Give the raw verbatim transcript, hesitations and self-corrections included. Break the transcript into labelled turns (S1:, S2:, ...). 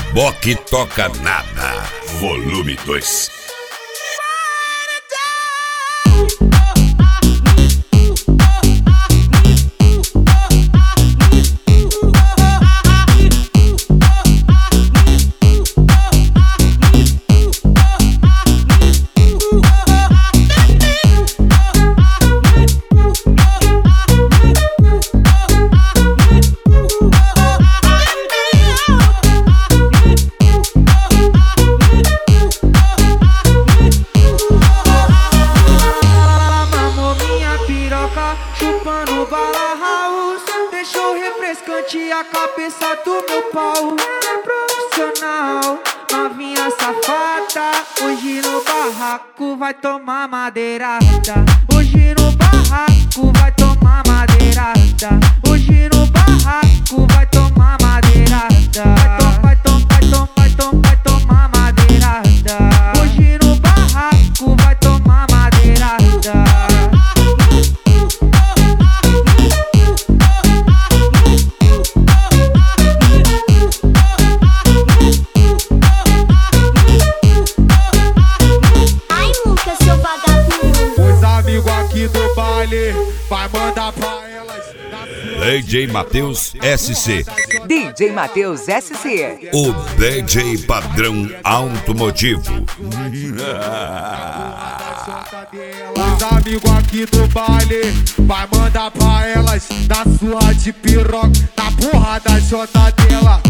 S1: Boque toca nada, volume dois.
S2: Chupando bala house, deixou refrescante a cabeça do meu pau. É profissional, novinha safada. Hoje no barraco vai tomar madeirada. Hoje no barraco vai tomar madeirada. Hoje no barraco vai tomar madeirada. Vai tom, vai tom, vai tom, vai tom, vai tomar madeirada. Hoje no barraco vai tomar madeirada. Aqui do baile, vai mandar pra elas.
S1: D J Matheus S C.
S3: D J Matheus S C.
S1: O D J padrão automotivo.
S2: Os amigos aqui do baile, vai mandar pra elas. Na sua de piroca, na porra da jota dela.